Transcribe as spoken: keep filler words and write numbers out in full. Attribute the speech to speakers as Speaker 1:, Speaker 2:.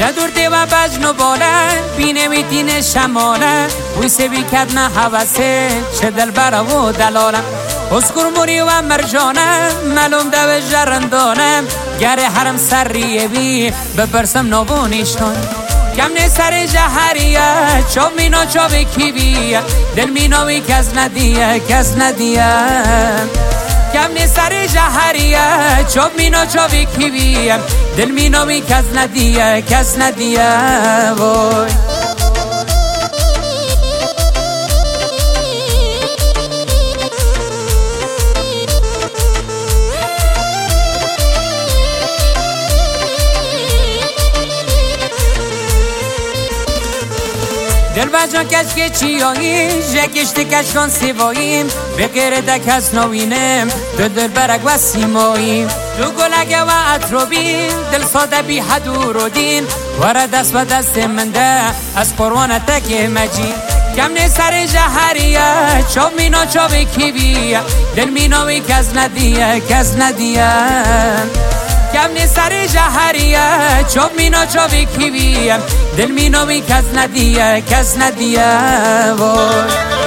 Speaker 1: ندور دیو بجنو باله بینه میتینه شماله وی سوی کدن حوثه چه دل برا و دلاله اسکر موری و مرجانه ملوم دو جرندانه گره حرم سریه بی بپرسم نوونیشتون کم نه سر جهریه چوب مینو چوب کیویه دل مینوی کس ندیه کس ندیه کم نه سر جهریه چوب مینو چوب کیویه دل مینوی کس ندیه کس ندیه وای دل بجان کش که چیایی جکشتی کشکان سیواییم بگیره ده کس نوینم دل دل برگ و سیماییم دو گلگه و اطروبین دل ساده بی حدو رو دین وره دست و دست منده از قروان تکی مجین کم نه سر جهریه چوب مینو چوب کیویه دل مینوی کس ندیه کس ندیه کم نه سر جهریه چوب مینو چوب کیویه دل مینوی کس ندیه کس ندیه وای